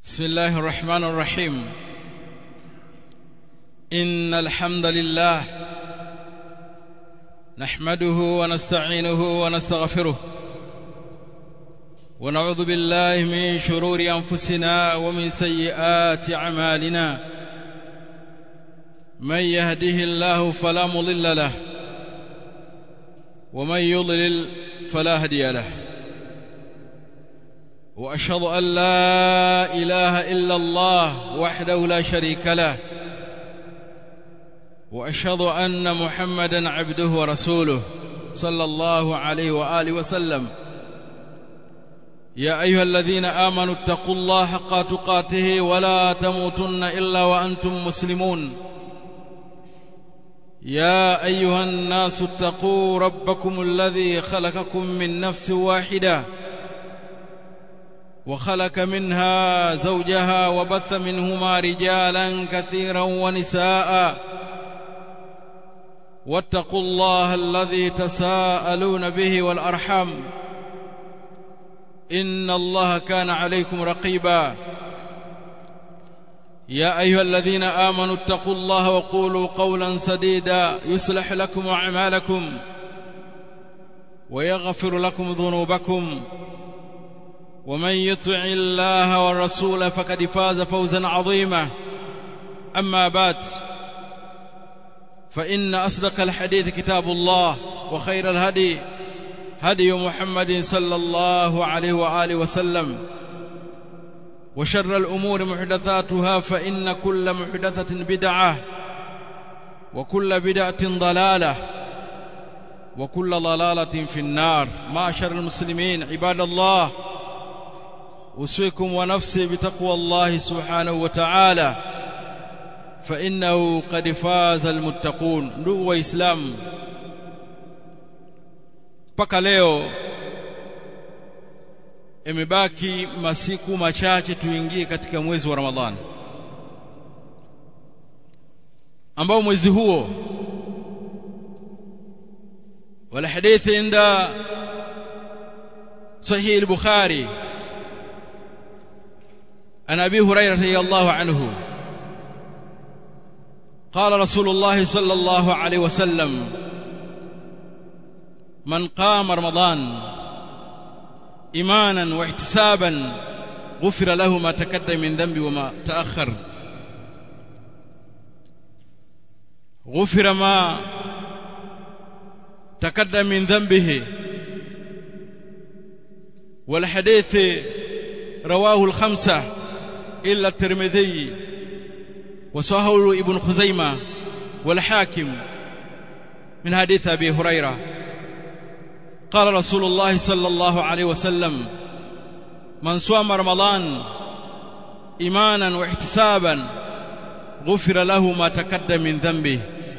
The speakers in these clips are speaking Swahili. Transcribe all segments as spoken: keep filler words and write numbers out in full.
بسم الله الرحمن الرحيم. إن الحمد لله نحمده ونستعينه ونستغفره ونعوذ بالله من شرور أنفسنا ومن سيئات أعمالنا. من يهده الله فلا مضل له ومن يضلل فلا هادي له. وأشهد أن لا إله إلا الله وحده لا شريك له، وأشهد أن محمدًا عبده ورسوله صلى الله عليه وآله وسلم. يا أيها الذين آمنوا اتقوا الله حق تقاته ولا تموتن إلا وأنتم مسلمون. يا أيها الناس اتقوا ربكم الذي خلقكم من نفس واحدة وخلق منها زوجها وبث منهما رجالا كثيرا ونساء. واتقوا الله الذي تساءلون به والأرحام إن الله كان عليكم رقيبا. يا أيها الذين آمنوا اتقوا الله وقولوا قولا سديدا يصلح لكم أعمالكم ويغفر لكم ذنوبكم، ومن يطع الله والرسول فقد فاز فوزا عظيما. أما بعد، فإن أصدق الحديث كتاب الله، وخير الهدي هدي محمد صلى الله عليه وآله وسلم، وشر الأمور محدثاتها، فإن كل محدثة بدعة وكل بدعة ضلالة وكل ضلالة في النار. معاشر المسلمين عباد الله، أوصيكم ونفسي بتقوى الله سبحانه وتعالى، فإنه قد فاز المتقون. Ndugu Waislamu, mpaka leo imebaki masiku machache tuingie katika mwezi wa Ramadhani, ambao mwezi huo wala hadithi inda Sahih al-Bukhari عن أبي هريرة رضي الله عنه قال رسول الله صلى الله عليه وسلم: من قام رمضان إيمانا واحتسابا غفر له ما تقدم من ذنبه وما تأخر. غفر ما تقدم من ذنبه. والحديث رواه الخمسة إلا الترمذي وصححه ابن خزيمة والحاكم من حديث أبي هريرة. قال رسول الله صلى الله عليه وسلم: من صام رمضان إيمانا واحتسابا غفر له ما تقدم من ذنبه.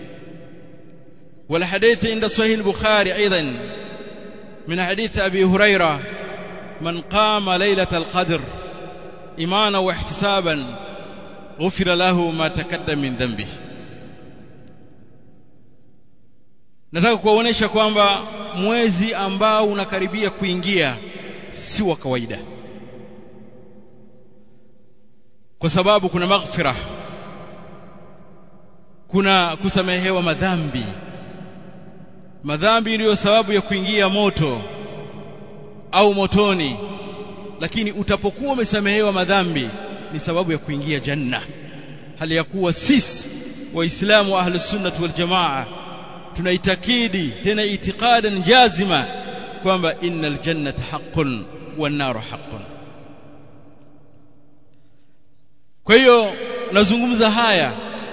والحديث عند صحيح البخاري أيضا من حديث أبي هريرة: من قام ليلة القدر إيمانا واحتسابا غفر له ما تقدم من ذنبه. Nataka kuwaonesha kwamba mwezi ambao unakaribia kuingia si wa kawaida, kwa sababu kuna maghfira, kuna kusamehewa madhambi. Madhambi ndiyo sababu ya kuingia moto au motoni, lakini utapokuwa umesamehewa madhambi ni sababu ya kuingia janna. Hali ya kuwa sisi Waislamu wa Ahlus Sunnah wal Jamaa tunaitakidi tena itiqadan jazima kwamba innal jannata haqqun wan naru haqqun. Kwa hiyo nazungumza haya,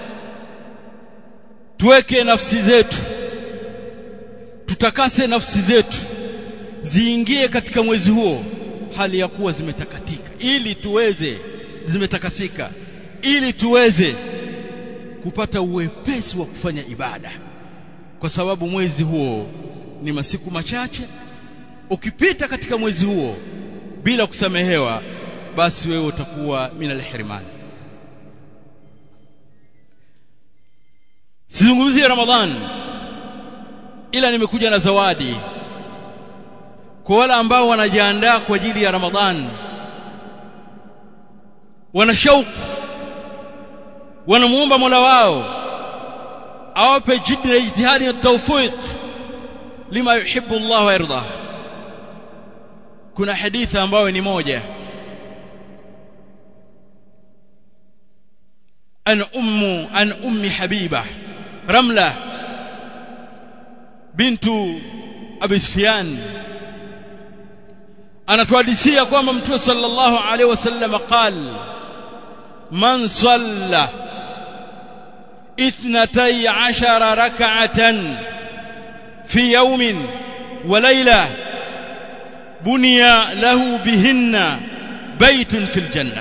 tuweke nafsi zetu, tutakase nafsi zetu ziingie katika mwezi huo hali ya kuwa zimetakatika, ili tuweze zimetakasika ili tuweze kupata uwepesi wa kufanya ibada, kwa sababu mwezi huo ni masiku machache. Ukipita katika mwezi huo bila kusamehewa, basi wewe utakuwa minal hirman. Sizungumzie Ramadhan, ila nimekuja na zawadi kwa wale ambao wanajiandaa kwa ajili ya Ramadhan. wana shauku, wanamuomba Mola wao awape jiddi na ijtihadi na tawfiq lima yuhibbu Allah wa yarda. Kuna hadithi ambayo ni moja, an ummu an ummi Habiba Ramla bintu Abi Sufyan, anatuhadithia kwamba Mtume sallallahu alaihi wasallam qal man salla ithnatay ashara rak'atan fi yawmin wa layla buniya lahu bihinna baytun fil janna.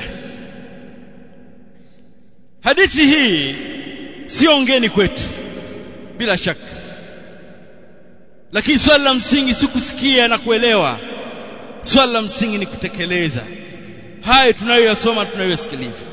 Hadithi hii sio ngeni kwetu bila shaka, lakini swala la msingi si kusikia na kuelewa, swala la msingi ni kutekeleza haya tunayoyasoma, tunayosikiliza.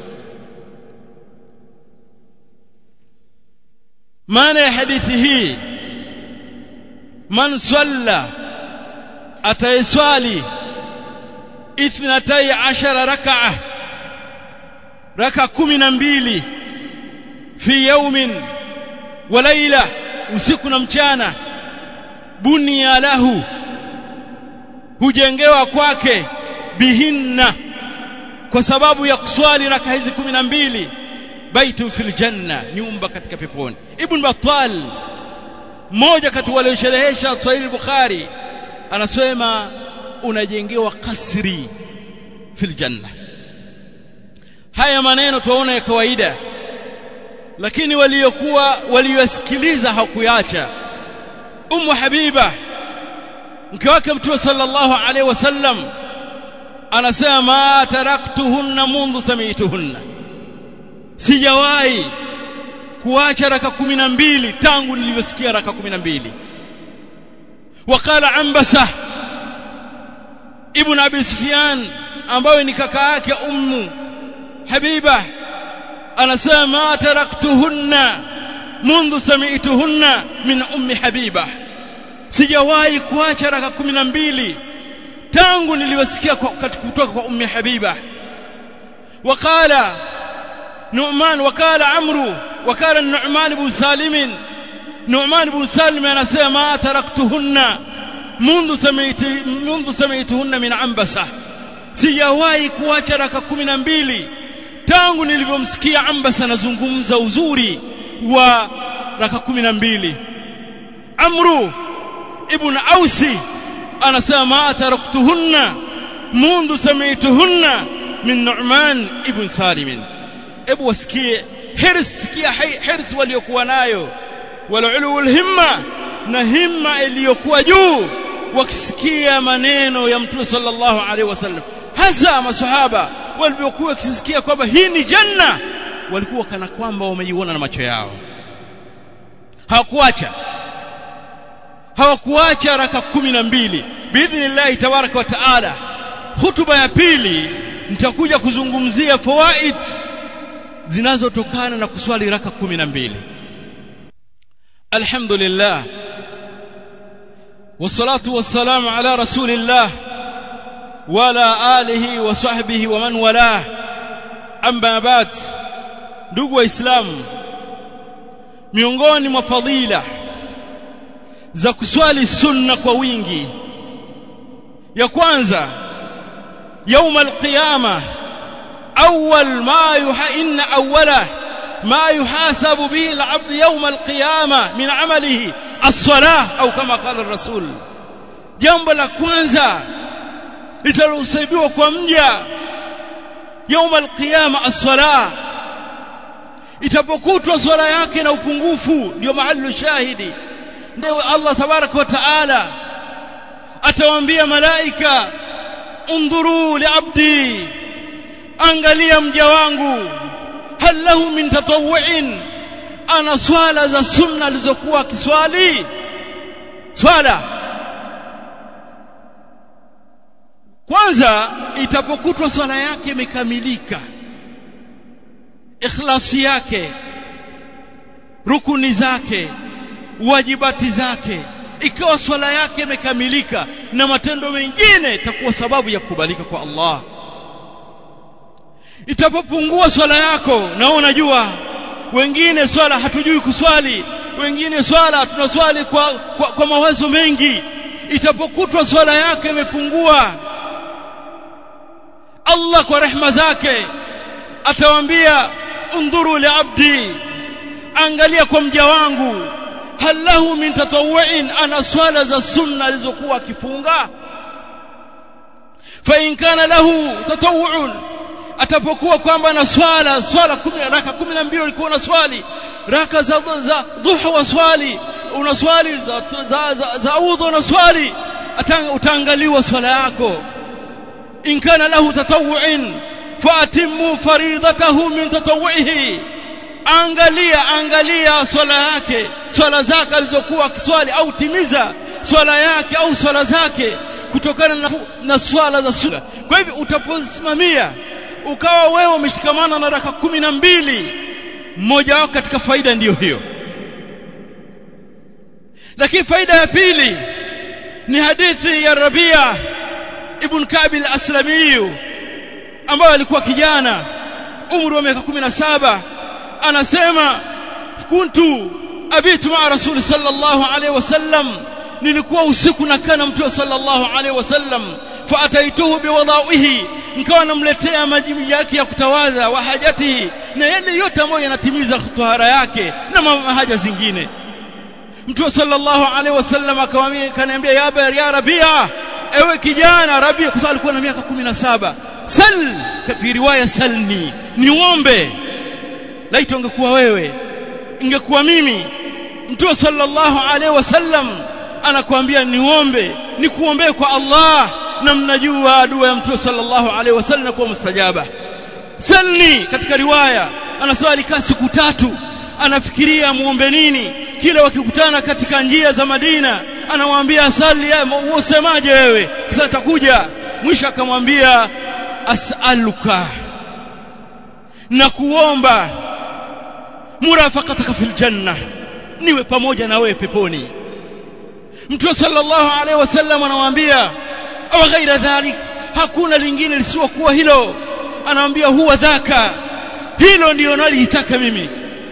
maana ya hadithi hii, man salla, atayeswali ithnatay ashara rak'a, raka kumi na mbili, fi yawmin wa layla, usiku na mchana, bunia lahu, hujengewa kwake, bihinna, kwa sababu ya kuswali raka hizi kumi na mbili, baitun fil janna, nyumba katika peponi. Ibn Battal, mmoja kati waliosherehesha Sahih Bukhari, anasema unajengewa kasri fil janna. Haya maneno tuwaona ya kawaida, lakini waliokuwa waliosikiliza hakuacha. Ummu Habiba, mke wake Mtume sallallahu alaihi wasallam, anasema taraktuhunna mundhu sami'tuhunna, sijawahi kuacha raka kumi na mbili tangu nilivyosikia raka kumi na mbili. Wakala Ambasa ibn Abi Sufyan, ambaye ni kaka yake Ummu Habiba, anasema taraktuhunna mundhu sami'tuhunna min ummi Habiba, sijawahi kuacha raka kumi na mbili tangu nilivyosikia kutoka kwa ummi Habiba. Wakala Nu'man, wakala Amru, wakala Nu'man ibn Salim, Nu'man ibn Salim anasema taraktuhunna mundu sami'tu mundu sami'tuhunna min Ambasa, sijawahi kuacha raka kumi na mbili tangu nilivyomsikia Ambasa anazungumza uzuri wa raka kumi na mbili. Amru ibn Ausi anasema taraktuhunna mundu sami'tuhunna min Nu'man ibn Salim. Ebu wasikie hirs, sikia hirs waliokuwa nayo, walulu alhimma, na himma iliyokuwa juu, wakisikia maneno ya Mtume sallallahu alaihi wasallam. Hasa maswahaba walivyokuwa wakisikia kwamba hii ni janna, walikuwa kana kwamba wameiona na macho yao. Hawakuacha hawakuacha raka kumi na mbili. Biidhnillah tabaraka wa taala, hutuba ya pili nitakuja kuzungumzia fawaid zinazotokana na kuswali raka kumi na mbili. Alhamdulillah, wassalatu wassalamu ala rasulillah wa ala alihi wa sahbihi wa man wala. Amma ba'd, ndugu waislamu, miongoni mwa fadhila za kuswali sunna kwa wingi, ya kwanza, يوم القيامة أول ما يح... إن أوله ما يحاسب به العبد يوم القيامة من عمله الصلاة أو كما قال الرسول. jambo la kwanza litalosibiwa kwa mja يوم القيامة الصلاة, itapokutwa swala yake na upungufu, ndio mahali shahidi. Ndio Allah tabaraka wa taala atawaambia malaika, undhuru li abdi, angalia mja wangu, hal lahu min tatawwu'in, ana swala za sunna alizokuwa kiswali. Swala kwanza itapokutwa swala yake imekamilika, ikhlasi yake, rukuni zake, wajibati zake, ikawa swala yake imekamilika, na matendo mengine itakuwa sababu ya kukubalika kwa Allah. Itapopungua swala yako, na unajua wengine swala hatujui kuswali, wengine swala tunaswali kwa, kwa, kwa mawazo mengi. Itapokutwa swala yake imepungua, Allah kwa rehema zake atawaambia undhuru li abdi, angalia kwa mja wangu, hal lahu min tatawwu'in, ana swala za sunna alizokuwa akifunga. Fa in kana lahu tatawwu'un, atapokuwa kwamba na swala swala kumi raka kumi na mbili ulikuwa na swali raka za, za dhuha wa swali una swali za za, za, za udhu na swali, utaangaliwa swala yako. In kana lahu tatawwu'in fa'timmu faridatahu min tatawwu'ihi, angalia angalia swala yake, swala zake alizokuwa akiswali, au timiza swala yake au swala zake kutokana na, na swala za sunna. Kwa hivyo utaposimamia ukawa wewe umeshikamana na raka kumi na mbili, mmoja wao katika faida ndiyo hiyo. Lakini faida ya pili ni hadithi ya Rabia ibn Ka'b al-Aslami ambaye alikuwa kijana umri wa miaka kumi na saba. Anasema kuntu abitu ma rasul sallallahu alaihi wasallam, nilikuwa usiku nakaa na mtume sallallahu alaihi wasallam. Fa ataituhu biwadaihi, nikawa namletea maji yake ya kutawadha, wa hajatihi, na yale yote ambayo yanatimiza tahara yake na haja zingine. Mtume sallallahu alaihi wasallam akamwambia, kaniambia ya aba ya Rabia, ewe kijana Rabia, kwa sababu alikuwa na miaka kumi na saba, sal, fi riwaya salni, niombe. Laiti ungekuwa wewe, ingekuwa mimi, Mtume sallallahu alaihi wasallam anakuambia niombe, nikuombee kwa Allah, na mnajua dua ya Mtume sallallahu alaihi wasallam kwa mustajaba. Salni katika riwaya anasema alikaa siku tatu anafikiria muombe nini. Kila wakikutana katika njia za Madina anamwambia sali, usemaje wewe, sasa takuja. Mwisho akamwambia as'aluka, na kuomba murafaqataka fil janna, niwe pamoja na wewe peponi. Mtume sallallahu alaihi wasallam anamwambia au ghaira dhalik, hakuna lingine lisilokuwa hilo. Anamwambia huwa dhaka, hilo ndio nalitaka mimi.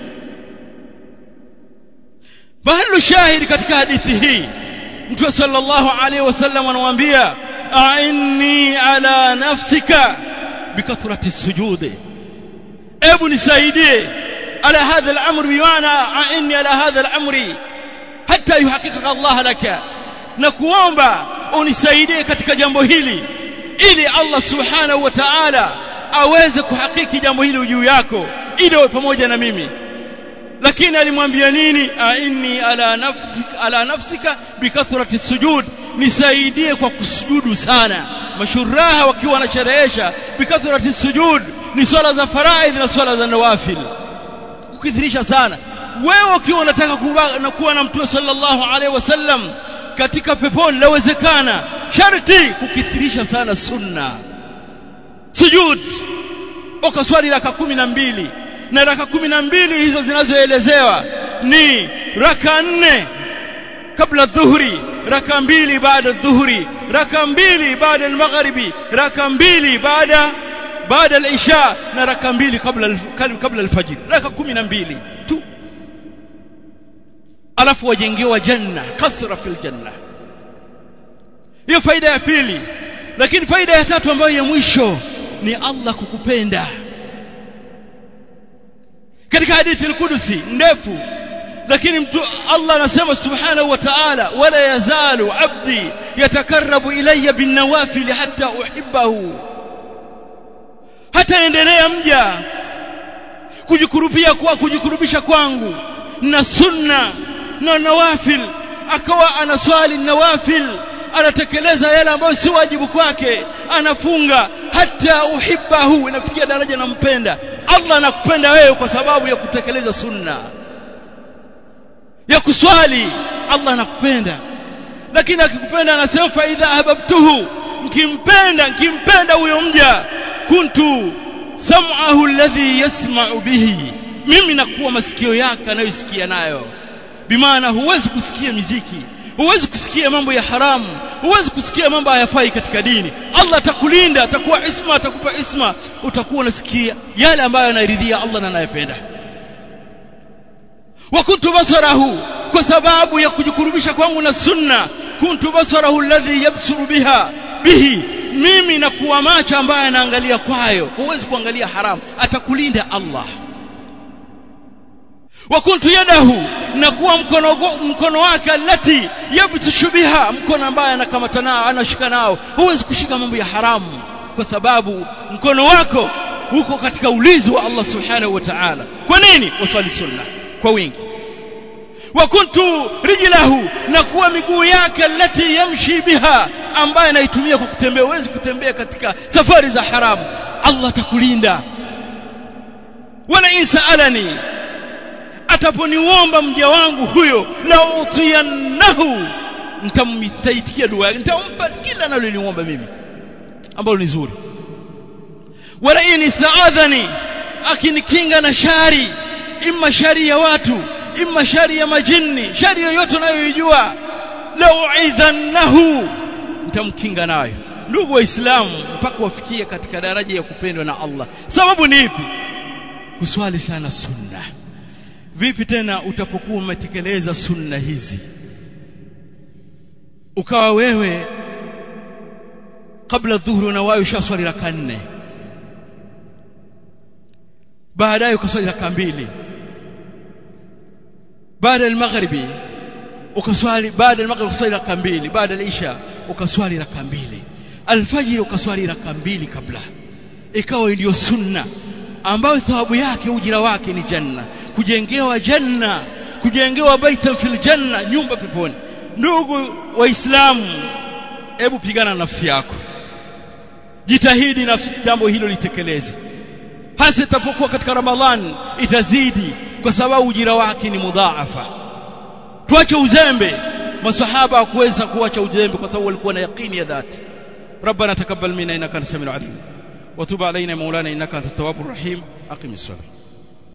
Bahalu shahidi katika hadithi hii, Mtume sallallahu alaihi wasallam anamwambia a'inni ala nafsika bikathrati sujudi, ebu nisaidie ala hadha al-amr, biwana a'inni ala hadha al-amri hatta yuhaqiqa Allah laka, na kuomba unisaidie katika jambo hili ili Allah subhanahu wa ta'ala aweze kuhakiki jambo hili juu yako, ili uwe pamoja na mimi. Lakini alimwambia nini? Aini ala nafsika ala nafsika bikathrati sujud, nisaidie kwa kusujudu sana. Mashuraha wakiwa wanasherehesha bikathrati sujud ni swala za faraidh na swala za nawafil, kukithirisha sana. Wewe ukiwa unataka kuwa na Mtume sallallahu alaihi wasallam katika peponi, lawezekana sharti kukithirisha sana sunna sujud. Ukaswali raka kumi na mbili, na raka kumi na mbili hizo zinazoelezewa ni raka nne kabla dhuhuri, raka mbili baada dhuhuri, raka mbili baada al-maghribi, raka mbili baada baada al-isha, na raka mbili kabla kabla al-fajr. Raka kumi na mbili tu, alafu wajengewa janna, kasra fil janna. Hiyo faida ya pili. Lakini faida ya tatu ambayo ya mwisho ni Allah kukupenda. Katika hadithi al-Qudusi ndefu, lakini mtu Allah anasema subhanahu wa ta'ala, wala yazalu abdi yatakarrabu ilayya bin nawafil hatta uhibbahu, hata endelea mja kujikurubia kwa kujikurubisha kwangu na sunna na nawafil, akawa anaswali nawafil, anatekeleza yale ambayo si wajibu kwake, anafunga hata uhibbahu, inafikia daraja nampenda. Allah anakupenda wewe kwa sababu ya kutekeleza sunna, ya kuswali. Allah anakupenda. Lakini akikupenda anasema fa idha ahbabtuhu, mkimpenda mkimpenda huyo mja, kuntu sam'ahu alladhi yasma'u bihi, mimi nakuwa masikio yake anayosikia nayo. Bimaana huwezi kusikia muziki, huwezi kusikia mambo ya haramu, huwezi kusikia mambo hayafai katika dini. Allah atakulinda, atakuwa isma, atakupa isma, utakuwa unasikia yale ambayo anaridhia Allah na anayependa. Wa kuntu basarahu, kwa sababu ya kujikurubisha kwangu na sunna, kuntu basarahu alladhi yabsuru biha bihi, mimi nakuwa macho ambaye anaangalia kwayo. Huwezi kuangalia haramu, atakulinda Allah. Wa kuntu yadahu, nakuwa mkono mkono wake alati yabtishu biha, mkono ambaye anakamata nao, anashika nao. Huwezi kushika mambo ya haramu kwa sababu mkono wako uko katika ulinzi wa Allah subhanahu wa ta'ala. Kwa nini? Wasali sunna kwa wingi. Wa kuntu rijlahu, nakuwa miguu yake alati yamshi biha, ambaye anaitumia kwa kutembea. Huwezi kutembea katika safari za haramu, Allah atakulinda. Wala insaalani, ataponiomba mja wangu huyo, la utiyannahu, nitamtaitikia dua, nitampa kila analoniomba mimi ambalo ni zuri. Wala in istaadhani, akinikinga na shari, imma shari ya watu, imma shari ya majini, shari yoyote unayojua, la uidhannahu, nitamkinga nayo. Ndugu waislamu, mpaka wafikie katika daraja ya kupendwa na Allah. Sababu ni ipi? Kuswali sana sunna. Vipi tena utapokuwa umetekeleza sunna hizi, ukawa wewe kabla dhuhuri na wayo ushaswali raka nne, baadaye ukaswali raka mbili, baada ya magharibi ukaswali, baada ya magharibi ukaswali raka mbili, baada ya isha ukaswali raka mbili, alfajiri ukaswali raka mbili kabla, ikawa ndio sunna ambayo thawabu yake, ujira wake ni janna, kujengewa janna, kujengewa baitan fil janna, nyumba peponi. Ndugu waislamu, hebu pigana na nafsi yako, jitahidi nafsi jambo hilo litekeleze, hasa itapokuwa katika Ramadhan itazidi, kwa sababu ujira wake ni mudhaafa. Tuache uzembe. Masahaba hawakuweza kuacha uzembe kwa sababu walikuwa na yaqini ya dhati. Rabbana taqabbal minna innaka antas samiul alim wa tub alaina maulana innaka antat tawwabur rahim. Aqimis salat.